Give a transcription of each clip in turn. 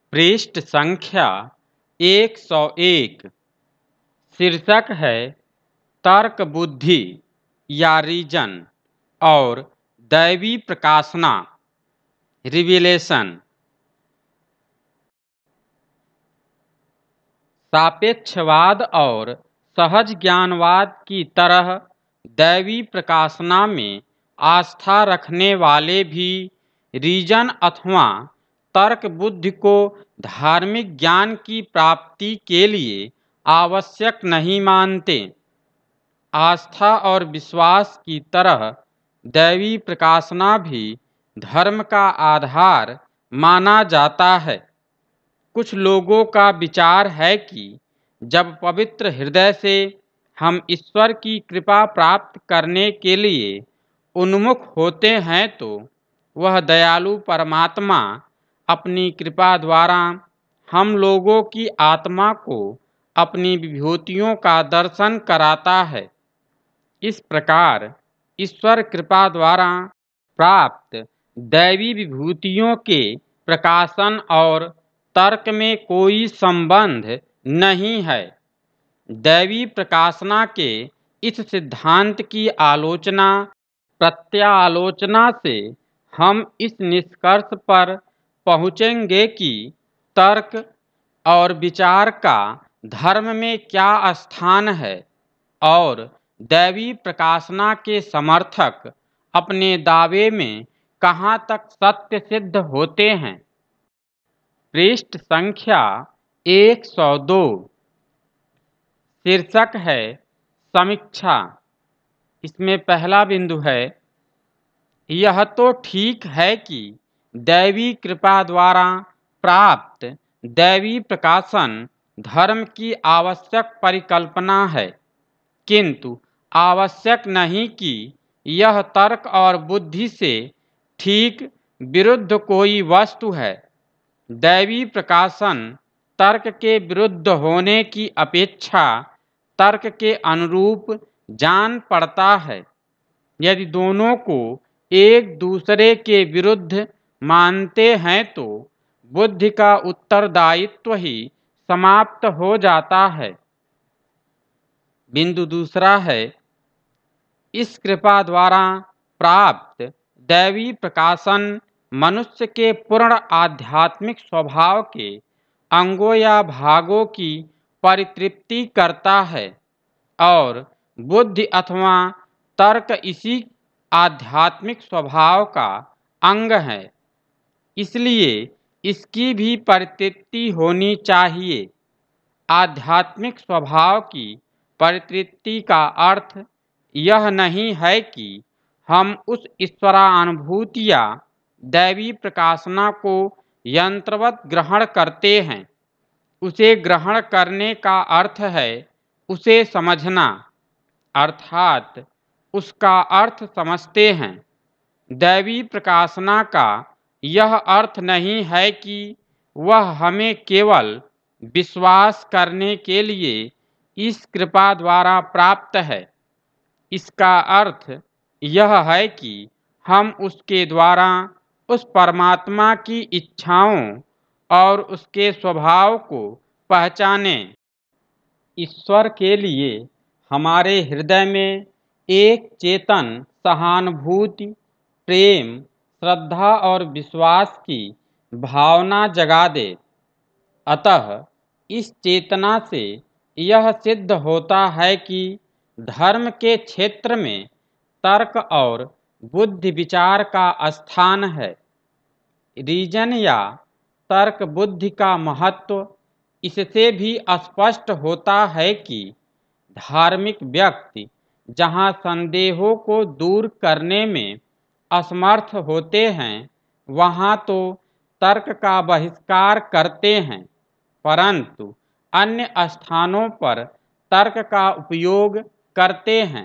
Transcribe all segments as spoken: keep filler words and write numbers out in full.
पृष्ठ संख्या एक सौ एक। शीर्षक है तर्क बुद्धि या रीजन और दैवी प्रकाशना रिविलेशन। सापेक्षवाद और सहज ज्ञानवाद की तरह दैवी प्रकाशना में आस्था रखने वाले भी रीजन अथवा तर्क बुद्धि को धार्मिक ज्ञान की प्राप्ति के लिए आवश्यक नहीं मानते। आस्था और विश्वास की तरह दैवी प्रकाशना भी धर्म का आधार माना जाता है। कुछ लोगों का विचार है कि जब पवित्र हृदय से हम ईश्वर की कृपा प्राप्त करने के लिए उन्मुख होते हैं तो वह दयालु परमात्मा अपनी कृपा द्वारा हम लोगों की आत्मा को अपनी विभूतियों का दर्शन कराता है। इस प्रकार ईश्वर कृपा द्वारा प्राप्त दैवी विभूतियों के प्रकाशन और तर्क में कोई संबंध नहीं है। दैवी प्रकाशना के इस सिद्धांत की आलोचना प्रत्यालोचना से हम इस निष्कर्ष पर पहुँचेंगे कि तर्क और विचार का धर्म में क्या स्थान है और दैवी प्रकाशना के समर्थक अपने दावे में कहाँ तक सत्य सिद्ध होते हैं। पृष्ठ संख्या एक सौ दो। शीर्षक है समीक्षा। इसमें पहला बिंदु है, यह तो ठीक है कि दैवी कृपा द्वारा प्राप्त दैवी प्रकाशन धर्म की आवश्यक परिकल्पना है, किंतु आवश्यक नहीं कि यह तर्क और बुद्धि से ठीक विरुद्ध कोई वस्तु है। दैवी प्रकाशन तर्क के विरुद्ध होने की अपेक्षा तर्क के अनुरूप जान पड़ता है। यदि दोनों को एक दूसरे के विरुद्ध मानते हैं तो बुद्धि का उत्तरदायित्व ही समाप्त हो जाता है। बिंदु दूसरा है, इस कृपा द्वारा प्राप्त दैवी प्रकाशन मनुष्य के पूर्ण आध्यात्मिक स्वभाव के अंगों या भागों की परितृप्ति करता है और बुद्धि अथवा तर्क इसी आध्यात्मिक स्वभाव का अंग है, इसलिए इसकी भी परितृप्ति होनी चाहिए। आध्यात्मिक स्वभाव की परितृप्ति का अर्थ यह नहीं है कि हम उस ईश्वरानुभूति या दैवी प्रकाशना को यंत्रवत ग्रहण करते हैं। उसे ग्रहण करने का अर्थ है उसे समझना, अर्थात उसका अर्थ समझते हैं। दैवी प्रकाशना का यह अर्थ नहीं है कि वह हमें केवल विश्वास करने के लिए इस कृपा द्वारा प्राप्त है। इसका अर्थ यह है कि हम उसके द्वारा उस परमात्मा की इच्छाओं और उसके स्वभाव को पहचानें। ईश्वर के लिए हमारे हृदय में एक चेतन सहानुभूति, प्रेम, श्रद्धा और विश्वास की भावना जगा दे। अतः इस चेतना से यह सिद्ध होता है कि धर्म के क्षेत्र में तर्क और बुद्धि विचार का स्थान है। रीजन या तर्क बुद्धि का महत्व इससे भी स्पष्ट होता है कि धार्मिक व्यक्ति जहाँ संदेहों को दूर करने में असमर्थ होते हैं वहाँ तो तर्क का बहिष्कार करते हैं, परंतु अन्य स्थानों पर तर्क का उपयोग करते हैं।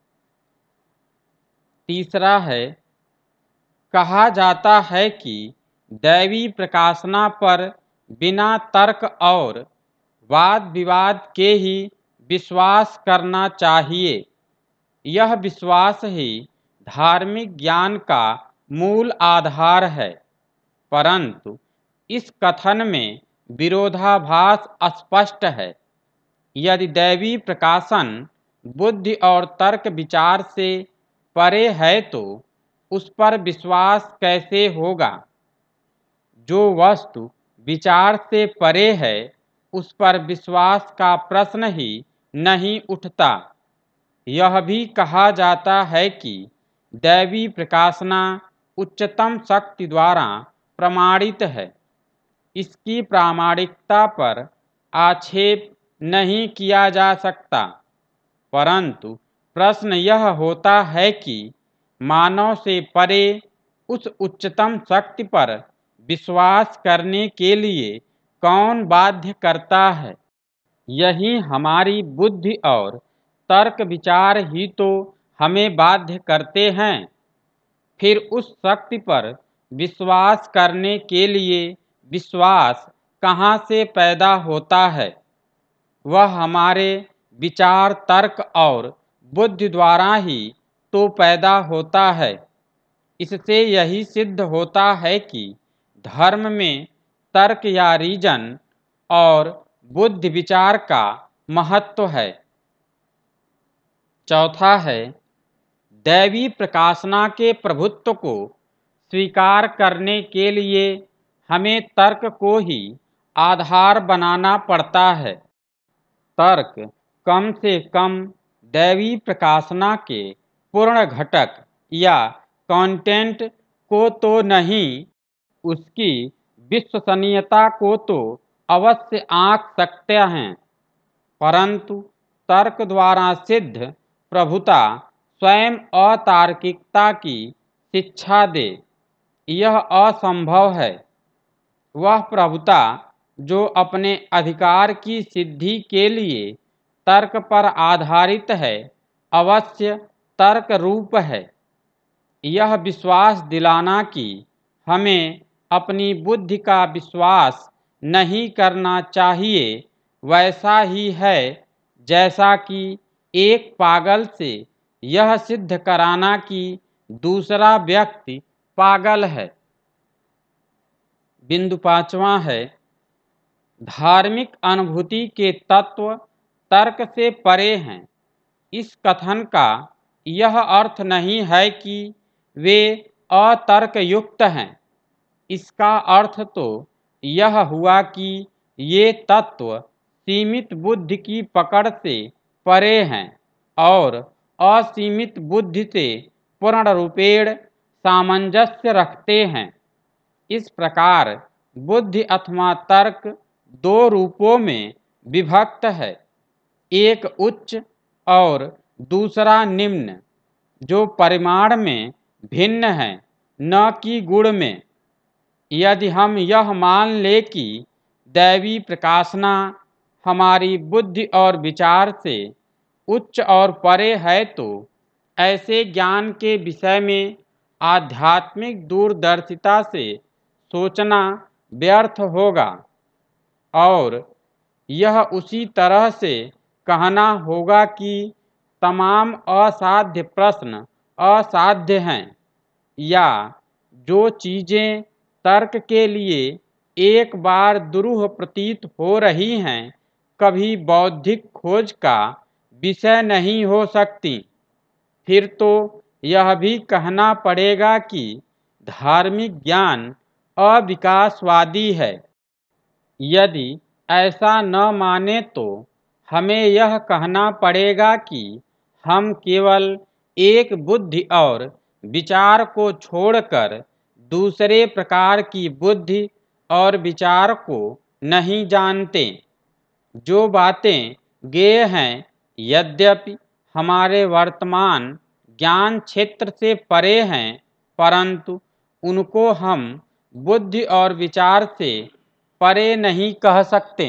तीसरा है, कहा जाता है कि दैवी प्रकाशना पर बिना तर्क और वाद विवाद के ही विश्वास करना चाहिए। यह विश्वास ही धार्मिक ज्ञान का मूल आधार है, परंतु इस कथन में विरोधाभास स्पष्ट है। यदि दैवी प्रकाशन बुद्धि और तर्क विचार से परे है तो उस पर विश्वास कैसे होगा? जो वस्तु विचार से परे है उस पर विश्वास का प्रश्न ही नहीं उठता। यह भी कहा जाता है कि दैवी प्रकाशना उच्चतम शक्ति द्वारा प्रमाणित है। इसकी प्रामाणिकता पर आक्षेप नहीं किया जा सकता, परंतु प्रश्न यह होता है कि मानव से परे उस उच्चतम शक्ति पर विश्वास करने के लिए कौन बाध्य करता है? यही हमारी बुद्धि और तर्क विचार ही तो हमें बाध्य करते हैं। फिर उस शक्ति पर विश्वास करने के लिए विश्वास कहाँ से पैदा होता है? वह हमारे विचार, तर्क और बुद्धि द्वारा ही तो पैदा होता है। इससे यही सिद्ध होता है कि धर्म में तर्क या रीजन और बुद्धि विचार का महत्व है। चौथा है, दैवी प्रकाशना के प्रभुत्व को स्वीकार करने के लिए हमें तर्क को ही आधार बनाना पड़ता है। तर्क कम से कम दैवी प्रकाशना के पूर्ण घटक या कंटेंट को तो नहीं, उसकी विश्वसनीयता को तो अवश्य आंक सकते हैं, परंतु तर्क द्वारा सिद्ध प्रभुता स्वयं अतार्किकता की शिक्षा दे, यह असंभव है। वह प्रभुता जो अपने अधिकार की सिद्धि के लिए तर्क पर आधारित है, अवश्य तर्क रूप है। यह विश्वास दिलाना कि हमें अपनी बुद्धि का विश्वास नहीं करना चाहिए, वैसा ही है जैसा कि एक पागल से यह सिद्ध कराना कि दूसरा व्यक्ति पागल है। बिंदु पांचवा है, धार्मिक अनुभूति के तत्व तर्क से परे हैं। इस कथन का यह अर्थ नहीं है कि वे अतर्कयुक्त हैं। इसका अर्थ तो यह हुआ कि ये तत्व सीमित बुद्धि की पकड़ से परे हैं और असीमित बुद्धि से पूर्ण रूपेण सामंजस्य रखते हैं। इस प्रकार बुद्धि अथवा तर्क दो रूपों में विभक्त है, एक उच्च और दूसरा निम्न, जो परिमाण में भिन्न है, न कि गुण में। यदि हम यह मान लें कि दैवी प्रकाशना हमारी बुद्धि और विचार से उच्च और परे है, तो ऐसे ज्ञान के विषय में आध्यात्मिक दूरदर्शिता से सोचना व्यर्थ होगा और यह उसी तरह से कहना होगा कि तमाम असाध्य प्रश्न असाध्य हैं, या जो चीज़ें तर्क के लिए एक बार दुरूह प्रतीत हो रही हैं, कभी बौद्धिक खोज का विषय नहीं हो सकती। फिर तो यह भी कहना पड़ेगा कि धार्मिक ज्ञान अविकासवादी है। यदि ऐसा न माने तो हमें यह कहना पड़ेगा कि हम केवल एक बुद्धि और विचार को छोड़कर दूसरे प्रकार की बुद्धि और विचार को नहीं जानते। जो बातें ज्ञेय हैं, यद्यपि हमारे वर्तमान ज्ञान क्षेत्र से परे हैं, परंतु उनको हम बुद्धि और विचार से परे नहीं कह सकते।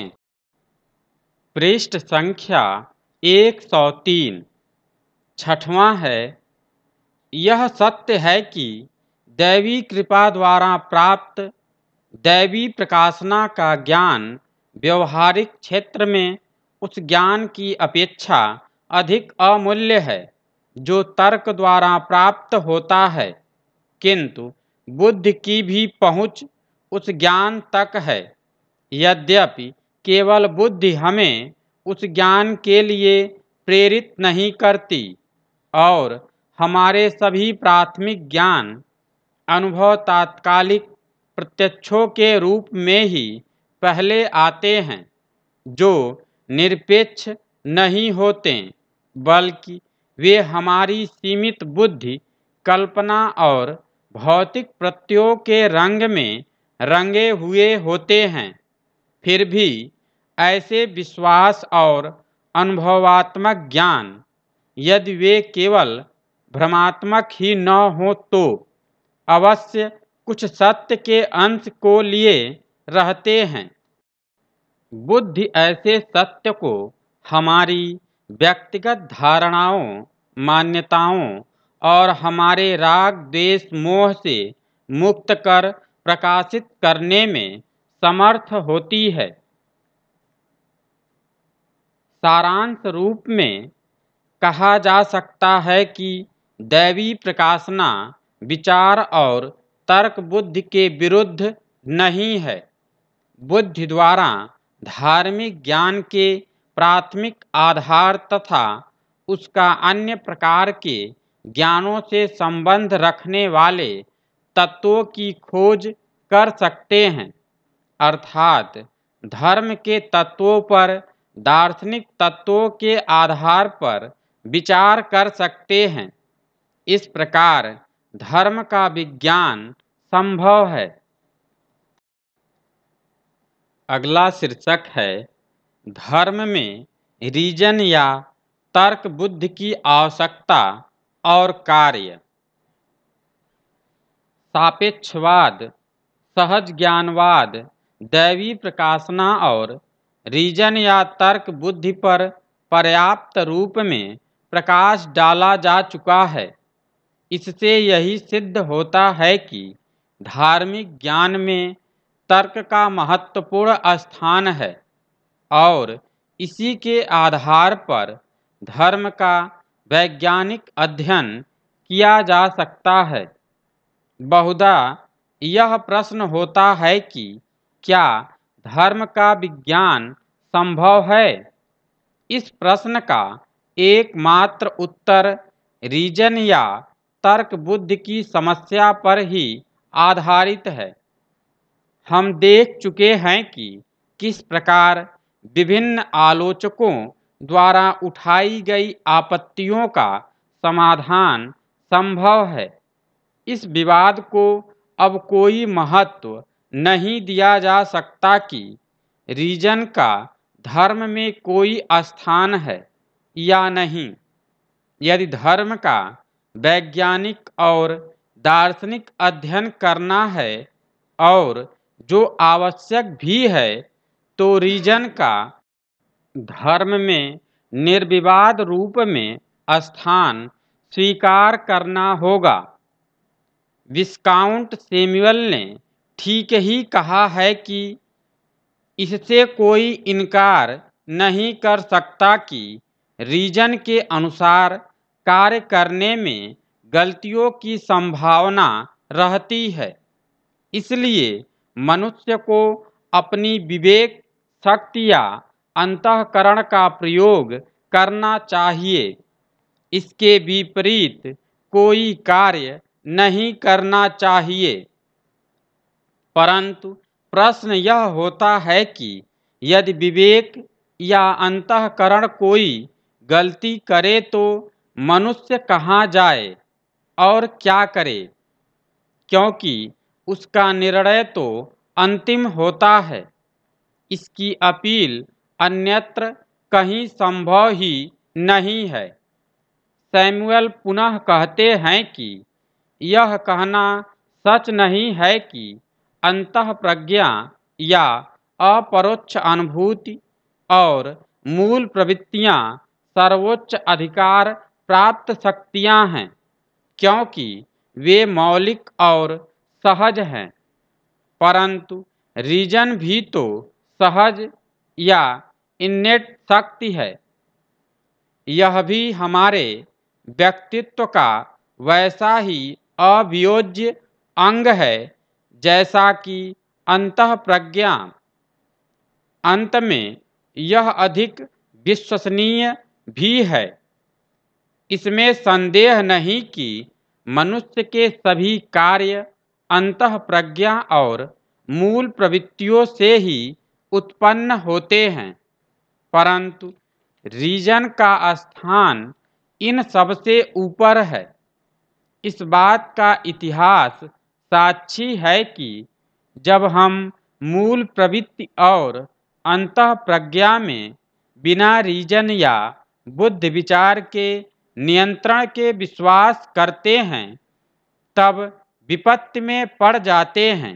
पृष्ठ संख्या एक सौ तीन। छठवां है, यह सत्य है कि दैवी कृपा द्वारा प्राप्त दैवी प्रकाशना का ज्ञान व्यवहारिक क्षेत्र में उस ज्ञान की अपेक्षा अधिक अमूल्य है जो तर्क द्वारा प्राप्त होता है, किंतु बुद्धि की भी पहुँच उस ज्ञान तक है। यद्यपि केवल बुद्धि हमें उस ज्ञान के लिए प्रेरित नहीं करती और हमारे सभी प्राथमिक ज्ञान अनुभव तात्कालिक प्रत्यक्षों के रूप में ही पहले आते हैं, जो निरपेक्ष नहीं होते, बल्कि वे हमारी सीमित बुद्धि, कल्पना और भौतिक प्रत्ययों के रंग में रंगे हुए होते हैं। फिर भी ऐसे विश्वास और अनुभवात्मक ज्ञान, यदि वे केवल भ्रमात्मक ही न हो तो अवश्य कुछ सत्य के अंश को लिए रहते हैं। बुद्धि ऐसे सत्य को हमारी व्यक्तिगत धारणाओं, मान्यताओं और हमारे राग, द्वेष, मोह से मुक्त कर प्रकाशित करने में समर्थ होती है। सारांश रूप में कहा जा सकता है कि दैवी प्रकाशना विचार और तर्क बुद्धि के विरुद्ध नहीं है। बुद्धि द्वारा धार्मिक ज्ञान के प्राथमिक आधार तथा उसका अन्य प्रकार के ज्ञानों से संबंध रखने वाले तत्वों की खोज कर सकते हैं, अर्थात धर्म के तत्वों पर दार्शनिक तत्वों के आधार पर विचार कर सकते हैं। इस प्रकार धर्म का विज्ञान संभव है। अगला शीर्षक है धर्म में रीजन या तर्क बुद्धि की आवश्यकता और कार्य। सापेक्षवाद, सहज ज्ञानवाद, दैवी प्रकाशना और रीजन या तर्क बुद्धि पर पर्याप्त रूप में प्रकाश डाला जा चुका है। इससे यही सिद्ध होता है कि धार्मिक ज्ञान में तर्क का महत्वपूर्ण स्थान है और इसी के आधार पर धर्म का वैज्ञानिक अध्ययन किया जा सकता है। बहुधा यह प्रश्न होता है कि क्या धर्म का विज्ञान संभव है? इस प्रश्न का एकमात्र उत्तर रीजन या तर्क बुद्धि की समस्या पर ही आधारित है। हम देख चुके हैं कि किस प्रकार विभिन्न आलोचकों द्वारा उठाई गई आपत्तियों का समाधान संभव है। इस विवाद को अब कोई महत्व नहीं दिया जा सकता कि रीजन का धर्म में कोई स्थान है या नहीं। यदि धर्म का वैज्ञानिक और दार्शनिक अध्ययन करना है और जो आवश्यक भी है, तो रीजन का धर्म में निर्विवाद रूप में स्थान स्वीकार करना होगा। विस्काउंट सैमुअल ने ठीक ही कहा है कि इससे कोई इनकार नहीं कर सकता कि रीजन के अनुसार कार्य करने में गलतियों की संभावना रहती है। इसलिए मनुष्य को अपनी विवेक शक्ति या अंतःकरण का प्रयोग करना चाहिए। इसके विपरीत कोई कार्य नहीं करना चाहिए। परंतु प्रश्न यह होता है कि यदि विवेक या अंतःकरण कोई गलती करे तो मनुष्य कहाँ जाए और क्या करे, क्योंकि उसका निर्णय तो अंतिम होता है। इसकी अपील अन्यत्र कहीं संभव ही नहीं है। सैमुअल पुनः कहते हैं कि यह कहना सच नहीं है कि अंतःप्रज्ञा या अपरोक्ष अनुभूति और मूल प्रवृत्तियां सर्वोच्च अधिकार प्राप्त शक्तियां हैं, क्योंकि वे मौलिक और सहज हैं। परंतु रीजन भी तो सहज या इन्नेट शक्ति है। यह भी हमारे व्यक्तित्व का वैसा ही अवियोज्य अंग है जैसा कि अंतःप्रज्ञा। अंत में यह अधिक विश्वसनीय भी है। इसमें संदेह नहीं कि मनुष्य के सभी कार्य अंतःप्रज्ञा और मूल प्रवृत्तियों से ही उत्पन्न होते हैं, परंतु रीजन का स्थान इन सबसे ऊपर है। इस बात का इतिहास साक्षी है कि जब हम मूल प्रवृत्ति और अंतःप्रज्ञा में बिना रीजन या बुद्धि विचार के नियंत्रण के विश्वास करते हैं, तब विपत्ति में पड़ जाते हैं।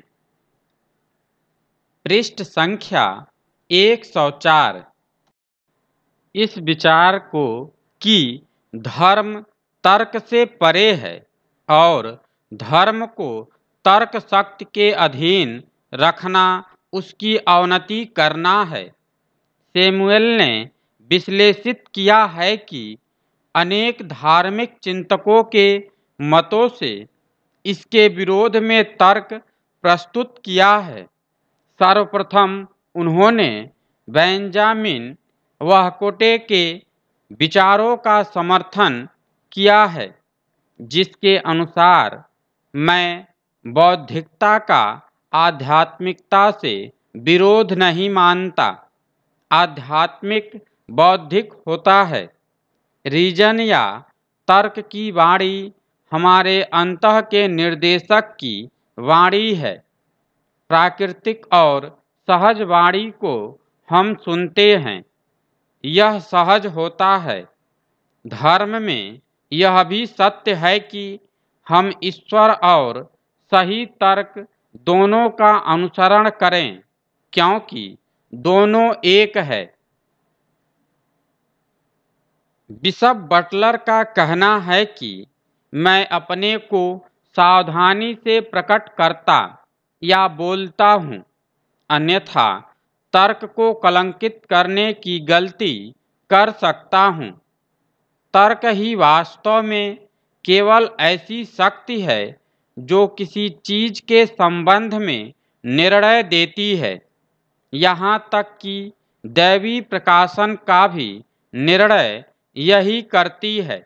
पृष्ठ संख्या एक सौ चार। इस विचार को कि धर्म तर्क से परे है और धर्म को तर्क शक्ति के अधीन रखना उसकी अवनति करना है, सैमुअल ने विश्लेषित किया है कि अनेक धार्मिक चिंतकों के मतों से इसके विरोध में तर्क प्रस्तुत किया है। सर्वप्रथम उन्होंने बेंजामिन वहकोटे के विचारों का समर्थन किया है, जिसके अनुसार मैं बौद्धिकता का आध्यात्मिकता से विरोध नहीं मानता। आध्यात्मिक बौद्धिक होता है। रीजन या तर्क की वाणी हमारे अंतः के निर्देशक की वाणी है। प्राकृतिक और सहज वाणी को हम सुनते हैं, यह सहज होता है। धर्म में यह भी सत्य है कि हम ईश्वर और सही तर्क दोनों का अनुसरण करें, क्योंकि दोनों एक है। बिशप बटलर का कहना है कि मैं अपने को सावधानी से प्रकट करता या बोलता हूँ, अन्यथा तर्क को कलंकित करने की गलती कर सकता हूँ। तर्क ही वास्तव में केवल ऐसी शक्ति है जो किसी चीज के संबंध में निर्णय देती है, यहाँ तक कि दैवी प्रकाशन का भी निर्णय यही करती है।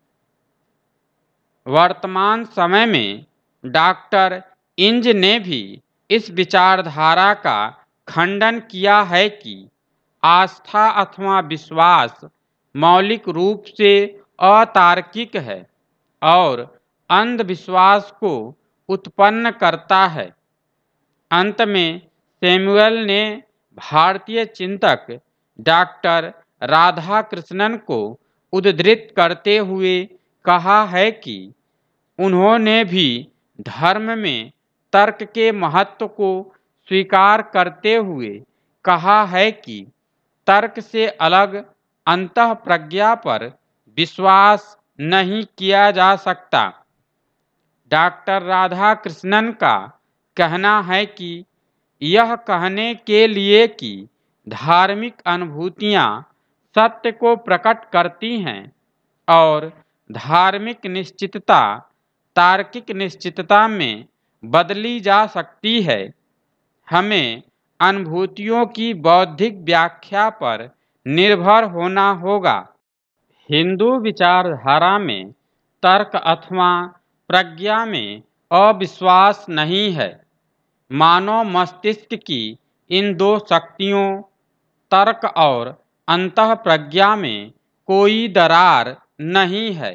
वर्तमान समय में डॉक्टर इंज ने भी इस विचारधारा का खंडन किया है कि आस्था अथवा विश्वास मौलिक रूप से अतार्किक है और अंधविश्वास को उत्पन्न करता है। अंत में सैमुअल ने भारतीय चिंतक डॉक्टर राधाकृष्णन को उद्धृत करते हुए कहा है कि उन्होंने भी धर्म में तर्क के महत्व को स्वीकार करते हुए कहा है कि तर्क से अलग अंतःप्रज्ञा पर विश्वास नहीं किया जा सकता। डॉक्टर राधाकृष्णन का कहना है कि यह कहने के लिए कि धार्मिक अनुभूतियाँ सत्य को प्रकट करती हैं और धार्मिक निश्चितता तार्किक निश्चितता में बदली जा सकती है, हमें अनुभूतियों की बौद्धिक व्याख्या पर निर्भर होना होगा। हिंदू विचारधारा में तर्क अथवा प्रज्ञा में अविश्वास नहीं है। मानव मस्तिष्क की इन दो शक्तियों तर्क और अंतःप्रज्ञा में कोई दरार नहीं है।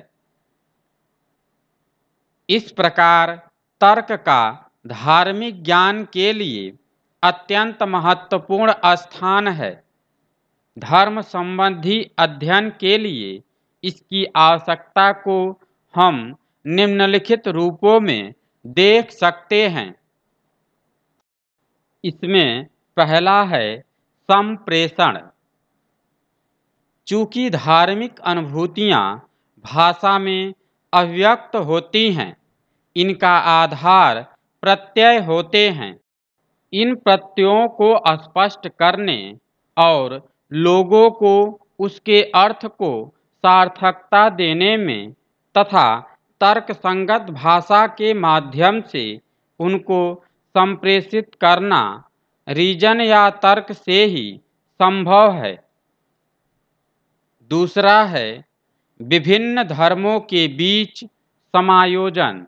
इस प्रकार तर्क का धार्मिक ज्ञान के लिए अत्यंत महत्वपूर्ण स्थान है। धर्म संबंधी अध्ययन के लिए इसकी आवश्यकता को हम निम्नलिखित रूपों में देख सकते हैं। इसमें पहला है संप्रेषण। चूँकि धार्मिक अनुभूतियाँ भाषा में अभिव्यक्त होती हैं, इनका आधार प्रत्यय होते हैं। इन प्रत्ययों को स्पष्ट करने और लोगों को उसके अर्थ को सार्थकता देने में तथा तर्कसंगत भाषा के माध्यम से उनको संप्रेषित करना रीजन या तर्क से ही संभव है। दूसरा है विभिन्न धर्मों के बीच समायोजन।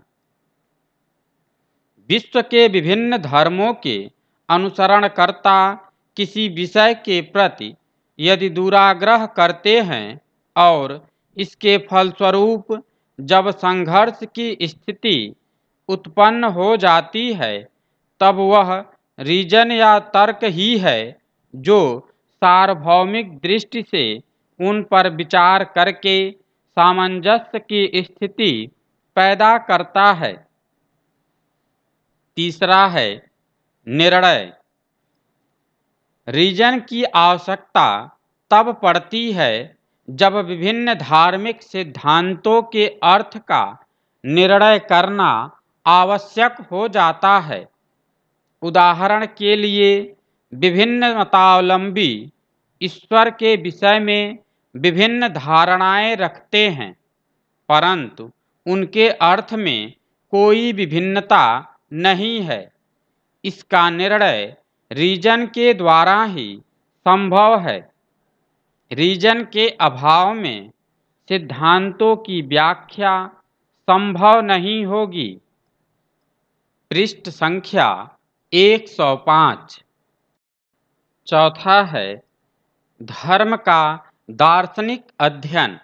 विश्व के विभिन्न धर्मों के अनुसरणकर्ता किसी विषय के प्रति यदि दुराग्रह करते हैं और इसके फलस्वरूप जब संघर्ष की स्थिति उत्पन्न हो जाती है, तब वह रीजन या तर्क ही है जो सार्वभौमिक दृष्टि से उन पर विचार करके सामंजस्य की स्थिति पैदा करता है। तीसरा है निर्णय। रीजन की आवश्यकता तब पड़ती है जब विभिन्न धार्मिक सिद्धांतों के अर्थ का निर्णय करना आवश्यक हो जाता है। उदाहरण के लिए, विभिन्न मतावलंबी ईश्वर के विषय में विभिन्न धारणाएं रखते हैं, परंतु उनके अर्थ में कोई विभिन्नता नहीं है। इसका निर्णय रीजन के द्वारा ही संभव है। रीजन के अभाव में सिद्धांतों की व्याख्या संभव नहीं होगी। पृष्ठ संख्या एक सौ पाँच। चौथा है धर्म का दार्शनिक अध्ययन।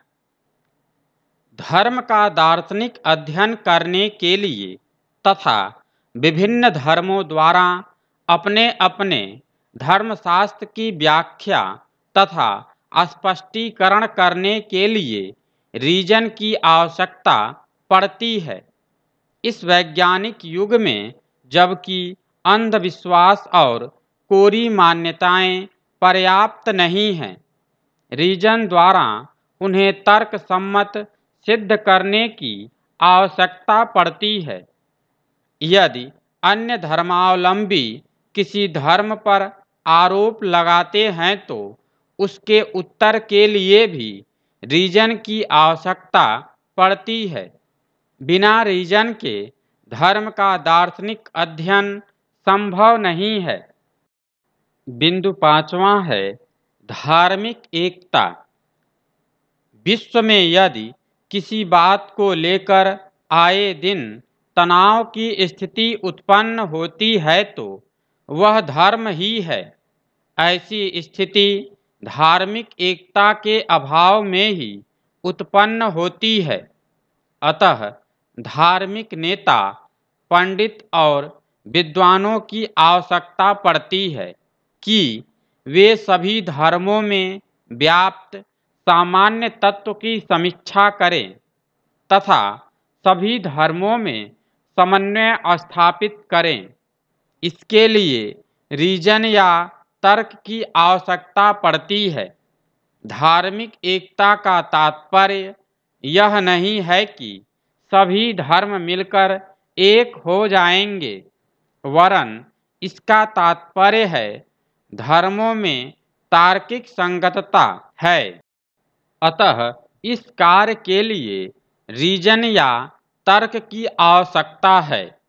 धर्म का दार्शनिक अध्ययन करने के लिए तथा विभिन्न धर्मों द्वारा अपने अपने धर्मशास्त्र की व्याख्या तथा स्पष्टीकरण करने के लिए रीजन की आवश्यकता पड़ती है। इस वैज्ञानिक युग में जबकि अंधविश्वास और कोरी मान्यताएं पर्याप्त नहीं हैं, रीजन द्वारा उन्हें तर्क सम्मत सिद्ध करने की आवश्यकता पड़ती है। यदि अन्य धर्मावलंबी किसी धर्म पर आरोप लगाते हैं तो उसके उत्तर के लिए भी रीजन की आवश्यकता पड़ती है। बिना रीजन के धर्म का दार्शनिक अध्ययन संभव नहीं है। बिंदु पांचवा है धार्मिक एकता। विश्व में यदि किसी बात को लेकर आए दिन तनाव की स्थिति उत्पन्न होती है तो वह धर्म ही है। ऐसी स्थिति धार्मिक एकता के अभाव में ही उत्पन्न होती है। अतः धार्मिक नेता, पंडित और विद्वानों की आवश्यकता पड़ती है कि वे सभी धर्मों में व्याप्त सामान्य तत्व की समीक्षा करें तथा सभी धर्मों में समन्वय स्थापित करें। इसके लिए रीजन या तर्क की आवश्यकता पड़ती है। धार्मिक एकता का तात्पर्य यह नहीं है कि सभी धर्म मिलकर एक हो जाएंगे, वरन इसका तात्पर्य है धर्मों में तार्किक संगतता है। अतः इस कार्य के लिए रीजन या तर्क की आवश्यकता है।